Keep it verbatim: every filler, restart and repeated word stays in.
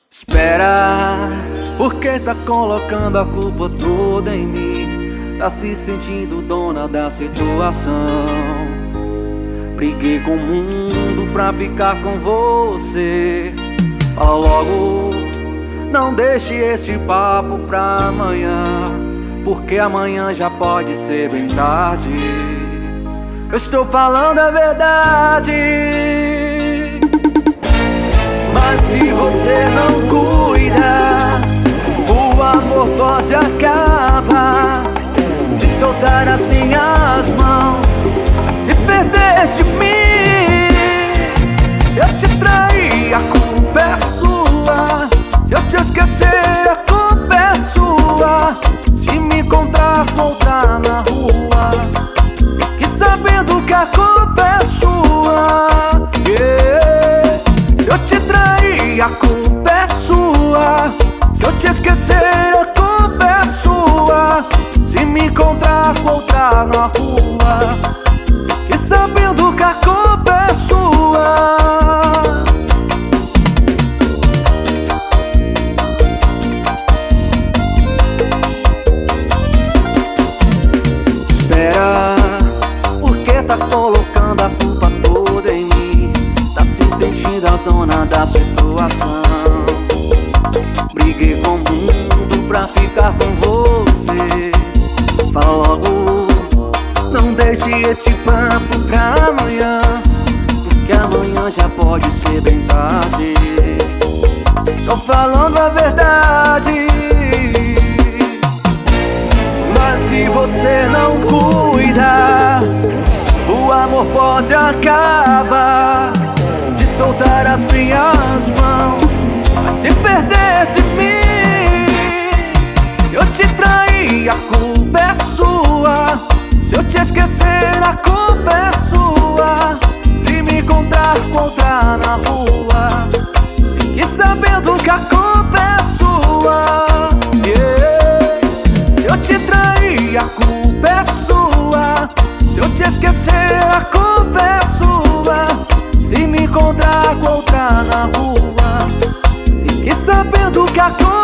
Espera, porque tá colocando a culpa toda em mim. Tá se sentindo dona da situação. Briguei com o mundo pra ficar com você. Fala logo, não deixe esse papo pra amanhã, porque amanhã já pode ser bem tarde. Eu estou falando a verdade. Mas se você não cuida, o amor pode acabar. Se soltar as minhas mãos, se perder de mim. Se eu te trair, a culpa é sua. Se eu te esquecer, a culpa é sua. Se me encontrar com outra na rua, fique sabendo que a culpa é sua. Yeah. Se eu te trair, a culpa é sua. Se eu te esquecer, a culpa é sua. Se me encontrar com outra na rua, fique sabendo que a culpa é sua. Espera, porque tá colocando a culpa toda em mim. Tá se sentindo a dona da situação. Briguei com o mundo pra ficar com você. Fala logo, não deixe esse papo pra amanhã, porque amanhã já pode ser bem tarde. Estou falando a verdade. Mas se você não cuida, o amor pode acabar. Se soltar as minhas mãos, vai se perder de mim. Se eu te trair, a culpa é sua. Se eu te esquecer, a culpa é sua. Se me encontrar com outra na rua, fique sabendo que a culpa é sua. Yeah. Se eu te trair, a culpa é sua. Se eu te esquecer, a culpa é sua. Se me encontrar com outra na rua, fique sabendo que a culpa